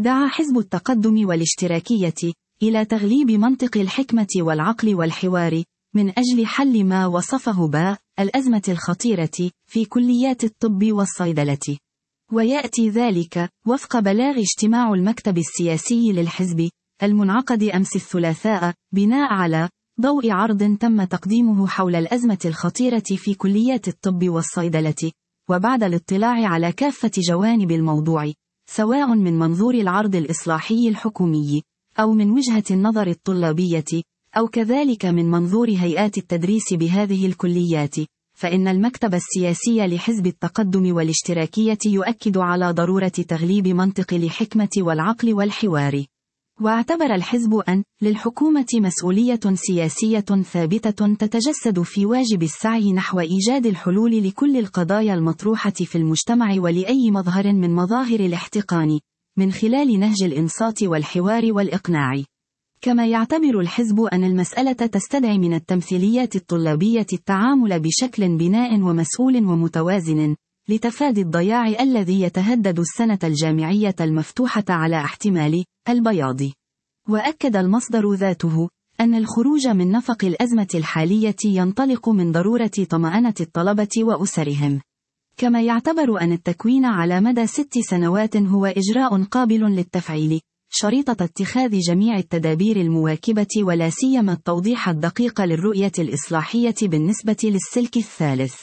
دعا حزب التقدم والاشتراكية إلى تغليب منطق الحكمة والعقل والحوار من أجل حل ما وصفه الأزمة الخطيرة في كليات الطب والصيدلة. ويأتي ذلك وفق بلاغ اجتماع المكتب السياسي للحزب المنعقد أمس الثلاثاء بناء على ضوء عرض تم تقديمه حول الأزمة الخطيرة في كليات الطب والصيدلة، وبعد الاطلاع على كافة جوانب الموضوع سواء من منظور العرض الإصلاحي الحكومي أو من وجهة النظر الطلابية أو كذلك من منظور هيئات التدريس بهذه الكليات، فإن المكتب السياسي لحزب التقدم والاشتراكية يؤكد على ضرورة تغليب منطق الحكمة والعقل والحوار. واعتبر الحزب أن للحكومة مسؤولية سياسية ثابتة تتجسد في واجب السعي نحو إيجاد الحلول لكل القضايا المطروحة في المجتمع ولأي مظهر من مظاهر الاحتقان من خلال نهج الإنصات والحوار والإقناع. كما يعتبر الحزب أن المسألة تستدعي من التمثيليات الطلابية التعامل بشكل بناء ومسؤول ومتوازن لتفادي الضياع الذي يتهدد السنة الجامعية المفتوحة على احتمال البياض. وأكد المصدر ذاته أن الخروج من نفق الأزمة الحالية ينطلق من ضرورة طمأنة الطلبة وأسرهم. كما يعتبر أن التكوين على مدى 6 سنوات هو إجراء قابل للتفعيل، شريطة اتخاذ جميع التدابير المواكبة ولا سيما التوضيح الدقيق للرؤية الإصلاحية بالنسبة للسلك الثالث،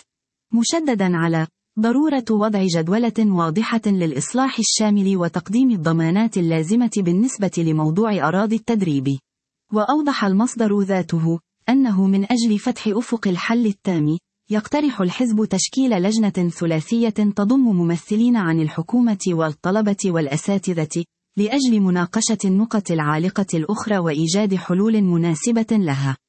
مشددا على ضرورة وضع جدولة واضحة للإصلاح الشامل وتقديم الضمانات اللازمة بالنسبة لموضوع أراضي التدريب. وأوضح المصدر ذاته أنه من أجل فتح أفق الحل التام يقترح الحزب تشكيل لجنة ثلاثية تضم ممثلين عن الحكومة والطلبة والأساتذة لأجل مناقشة النقط العالقة الأخرى وإيجاد حلول مناسبة لها.